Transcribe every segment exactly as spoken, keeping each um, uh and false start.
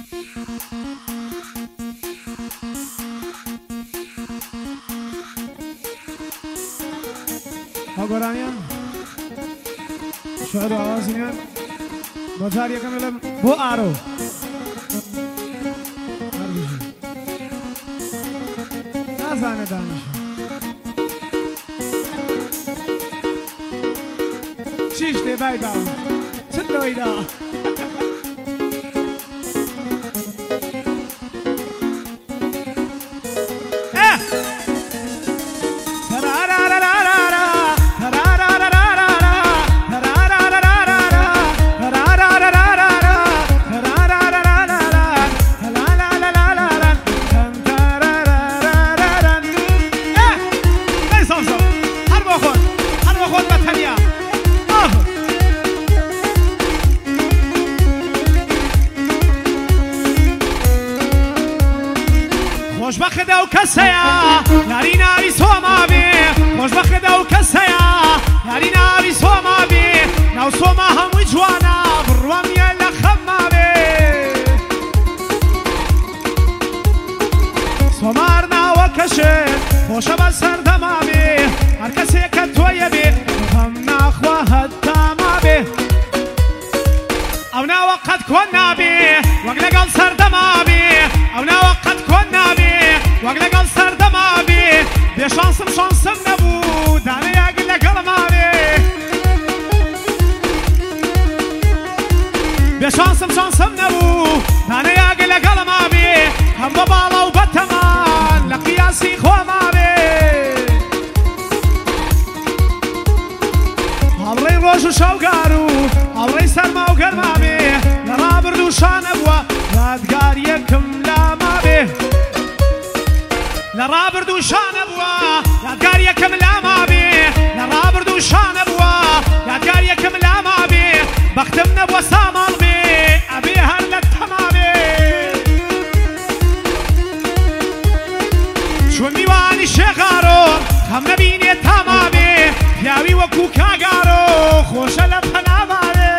هاگورانیان شعر و آوازیان بازار یکم علم بو آرو نازانه دانش چیش ده بای باو چند دوی دا خوشبخت دو کسیا یاری ناری سوما بی خوشبخت دو کسیا یاری ناری سوما بی نو سوما هموی جوانا بروام یه لخما بی سومار ناو کشه خوشه بسر دما بی هر کسی که توی بی هم نخواهد تما بی او نا وقت کن بی وقت لگل سر دما بی او نا وقت کن بی وقت لگل سر دما بی بی شانسم شانسم نبود دانه یاگ لگل ما بی بی شانسم شانسم نبود دانه یاگ لگل ما بی هم ببالا و بتمان لقیاسی خو ما بی هاوڕێی ڕۆژ و شەوگار و هاوڕێی سەرما و گەرما بێ لە ڕابرد و شانە بووە یادگاریەکم لاما بێ لە ڕابرد و شانە بووە یادگاریەکەم لاما بێ لە ڕابرد و شانە بووە یادگاریەکەم لاما بێ بەختم نەبووە ساماڵ بێ ئەبێ هەر لە تەما بێ چۆن میوانی شێغارۆ خەم نەبینێ تاما بێ پیاوی وەکو کاگارۆ خۆشە لە پەناما بێ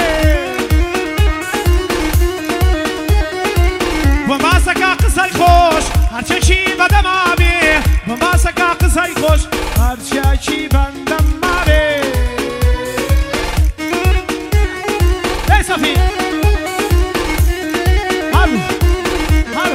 بۆ باسەکە قسەی خۆش هەرچێکی بەدەما بێ بۆ باسەکە قسەی خۆش هەرچێکی بەندەما بێ دەی سەفی هەڵ هەڵ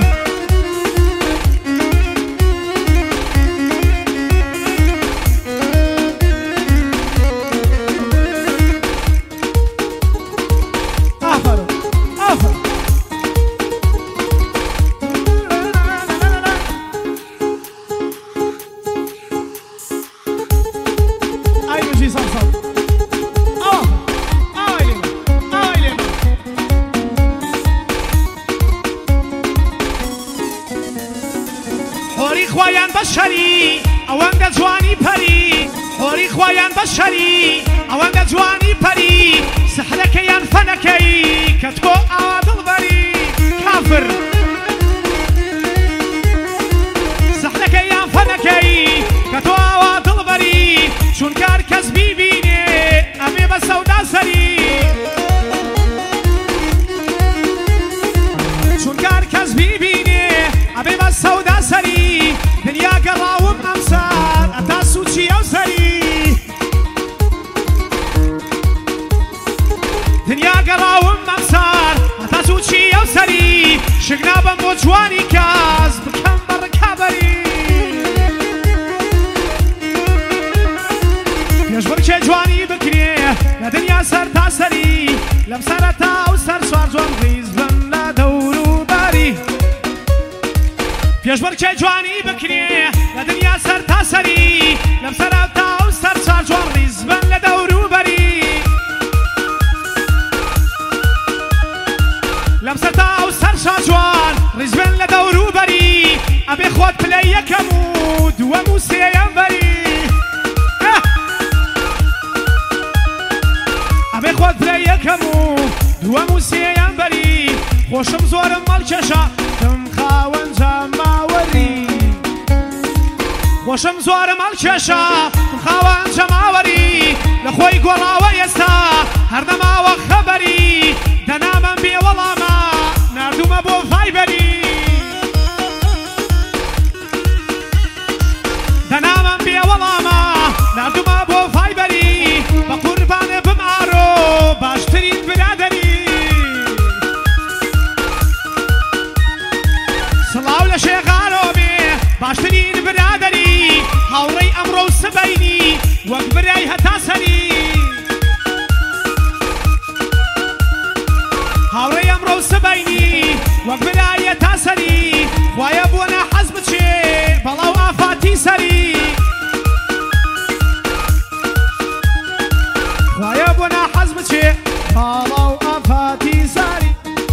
خوایان بشری ئەوەندە جوانی پەری حۆری خوایان بەشەری ئەوەندە جوانی پەری سەحرەکەیان فەنەکەی کە تۆ ئاوا دڵبەری کافر سەحرەکەیان فەنەکەی کە تۆ ئاوا دڵبەری چونکە هەر کەس بیبینێ ئەبێ بە سەودا سەری چونکە هەر کەس بیبینێ ئەبێ بە سەودا سەری دنیا گەڕاوم ئەمسار ئەتا سوچی ئەو سەری دنیا گەڕاوم ئەمسار ئەتا سوچی ئەو سەری شک نابەم بۆ جوانی کەس بکەم بە ڕکابەری پێشبڕکێ جوانی بکرێ لە دنیا سەر تا سەری لەم سەرەتا و سەر سوار جوان ڕیز بن لە دەور و بەری پێشبڕکێ جوانی بکرێ لە دنیا سەر تا سەری لەم سەرەتا و سەر چار جوان ڕیز بن لە دەور و بەری لەم سەرتا و سەر چار جوان ڕیز بن لە دەور و بەری ئەبێ خۆت پلەی یەکەم و دووەم و سێیەم بەری ئەبێ خۆت پلەی یەکەم و دووەم و سێیەم بەری خۆشم زۆرم مەڵکێشە دم خاوەن جەماوەری خۆشم زۆرم هەڵکێشە دم خاوەن جەماوەری لە خۆی گۆڕاوە ئێستا هەر نەماوە خەبەری دەنامەم بێ وەڵامە نردومە بۆ ڤای وەک برای هەتا سەری هاوڕێی ئەمڕۆ و سبەینی وەک برای هەتا سەری خوایە بۆ ناحەز بچێ بەڵاو ئافاتی سەری خوایە بۆ ناحەز بچێ بەڵاو ئافاتی سەری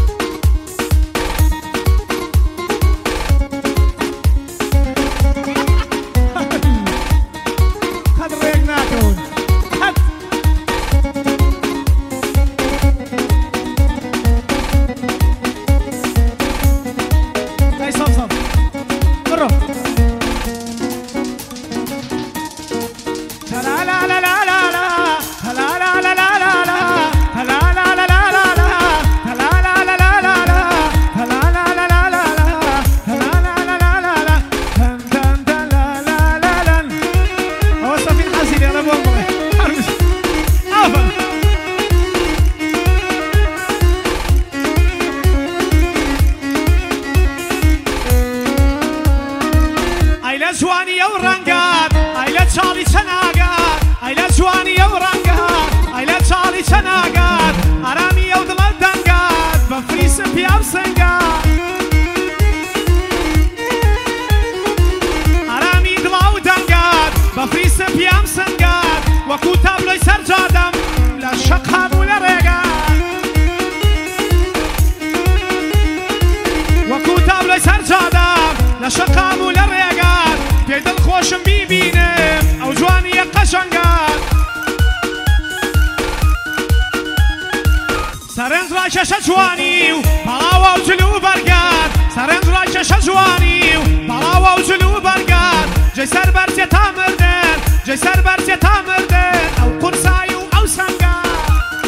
جوانی ئەو ڕەنگات ئایلە چاڵی چەناگات ئایلە جوانی ئەو ڕەنگات ئایلە چاڵی چەناگات ئارامی ئەو دڵە دەنگات بە فریسم پیاو سنگات ئارامی دڵاو دەنگات بە فریسم پیام سنگات وەکوو تابلۆی سەرجادەم لە شەق هەبوو لە ڕێگات وەکوو تابلۆی سەرجادەم لە شەق هەبوو لە ڕێگات پێی دڵخۆشم بیبینم ئەو جوانیە قەشەنگات سەرنج ڕای شەشە جوانی و بەڵاوە و جلو بەرگات سەرنج ڕای شەشە جوانی و بەڵاوە و جلو بەرگات جێی سەر بەرزیە تا مردن جێی سەر بەرزیە تا مردن ئەو قورسایی و ئەو سەنگات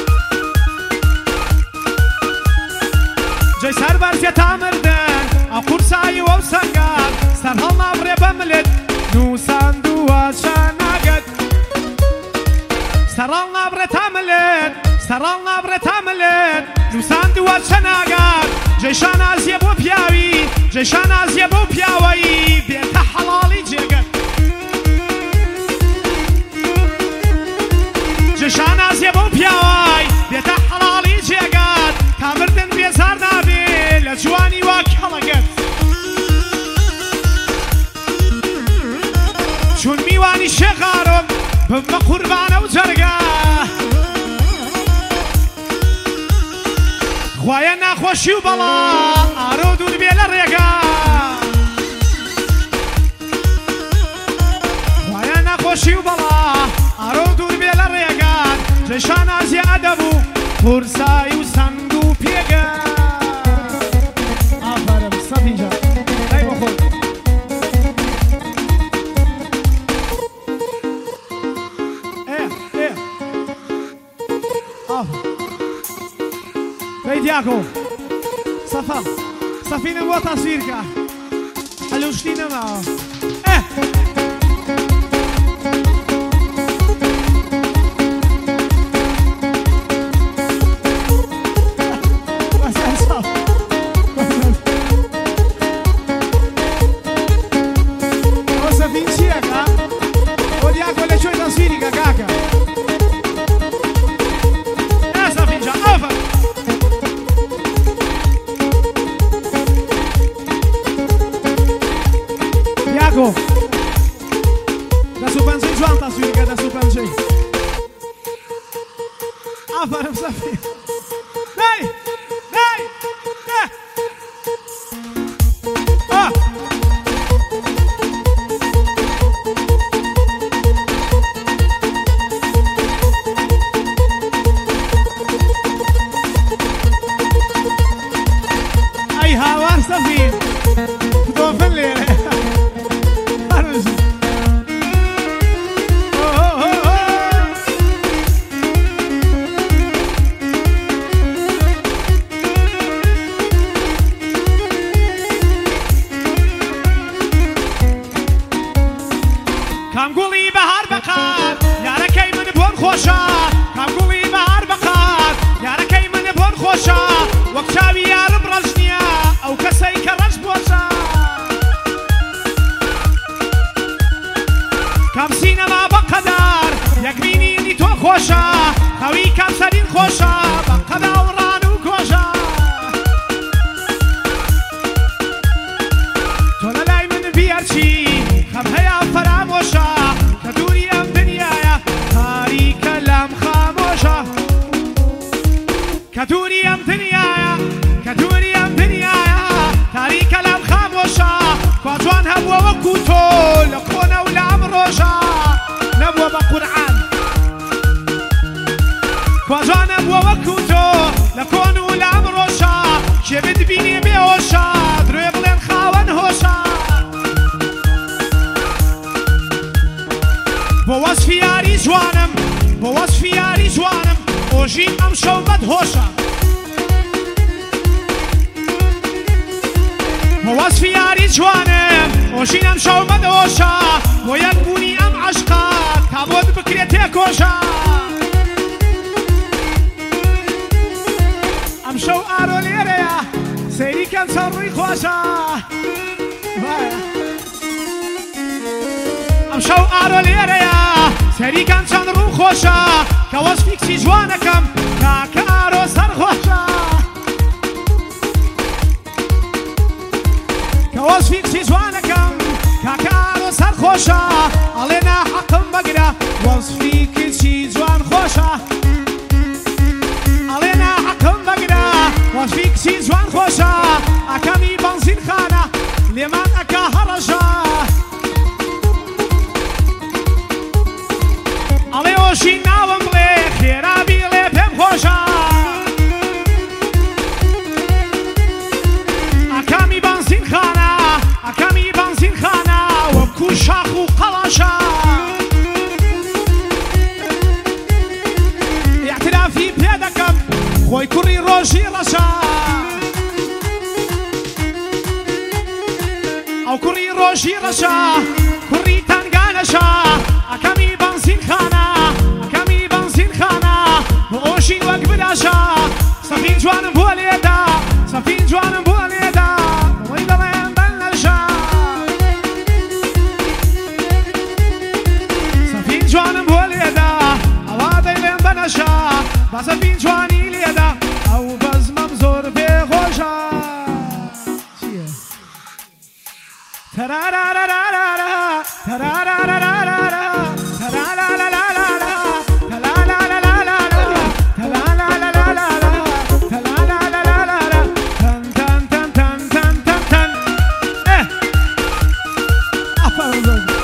جێی سەر بەرزیە تا مردن ئەو قورسایی و ئەو سەنگات سەر هەڵ نابڕێ بە ملت نووساندووە شاناگەت سەرهەڵ نابڕێ تا ملت سەرهەڵ نابڕێ تا ملت نووساندووە شەناگات جێی شانازیە بۆ پیاوی جێی شانازیە بۆ پیاوەی بێتە حەڵاڵی جێگەت جێی شانازیە بۆ پیاوەی بێتە حەڵاڵی جێگات تا مردن بێزار نابێ لە جوانی وا کەڵەگەت چون میوانی شێغارم بمە قوربانە و جەرگە خوایە ناخۆشی و بەڵا ئارۆ دوور بێ لە ڕێگە خوایە ناخۆشی و بەڵا ئارۆ دوور بێ لە ڕێگات جێی شانازیە ئەدەب و قورسایی و سەنگ و پێگە ئافەرم سەفینجا دای بە خۆت Diaco, Safa, Safina boa tasvirka, Alushtina ma. Eh. Cosa vinci acá? O Diaco le c'ho tasvirka caca. Essa finja, over. Diaco, da su pędzi żłanta zwilga, da su pędzi. A farem safi. Daj, daj, daj. A. Ay, hawar safi. Kdo fenli. کامگوڵی بەهار بەقات یارەکەی من بۆن خۆشە کامگوڵی بەهار بەقات یارەکەی من بۆن خۆشە وەک چاوی یارم ڕەش نییە ئەو کەسەی کە ڕەش بۆشە بچی خەم هەیە فەرامۆشە کە دووری ئەم دنیایە تاریکە لەم خامۆشە کە دووری ئەم دنیایە کە دووری ئەم دنیایە تاریکە لەم خامۆشە کوا جوان هەبووە وەکو تۆ لە کۆنە و لە ئەم ڕۆژە نەبووە بە قورعان کوا جوان هەبووە وەکو تۆ لە کۆن و لە ئەم ڕۆژە کێ بتبینێ بێهۆشە درێ بڵێن خاوەن هۆشە بۆ وەسفی یاری جوانم بۆ وەسفی یاری جوانم ئۆژین ئەم شەو بەدهۆشە بۆ وەسفی یاری جوانم ئۆژین ئەم شەو بەدهۆشە بۆ یەکبوونی ئەم عەشقە تا بۆت بکرێت تێکۆشە ئەم شەو ئارۆ لێرەیە سەیری کەم چەند ڕووی خۆشە ئەم شەو ئارۆ لێرەیە سەریکان چەند ڕوو خۆشە کە وەسفی کچی جوانەکەم کاکە ئارۆ سەرخۆشە کە وەسفی کچی جوانەکەم کاکە ئارۆ سەرخۆشە ئەڵێ ناحەقم بەگرە وەسفی کچی جوان خۆشە ئەڵێ ناحەقم بەگرە وەسفی کچی جوان خۆشە ئەکەمی بەنزین خانە لێمان ئەکا هەڕەژە ئەڵێ ئۆژین ناوم بڵێ خێرا بیڵێ پێم خۆشە ئەکەمی بەنزین خانە ئەکەمی بەنزین خانە وەکو شاخ و قەڵاشە ئیعترافی پێ دەکەم خۆی کوڕی ڕۆژی ڕەشە ئەو کوڕی ڕۆژی ڕەشە کوڕی تەنگانەشە ئەکەمی بەنزین خانە ئەکەمی بەنزین خانە بۆ ئۆژین وەک براشە سەفین جوانم بۆ لێدا سەفین جوانم بۆ لێدا وەی دەڵێم بەلەژە سەفین جوانم بۆ لێدا ئەوا دەیڵێم بەنەشە بە سەفین جوانی لێدا ئەو بەزمەم زۆر پێخۆشە تەرارارارارارا تەرارارارارا Aferin.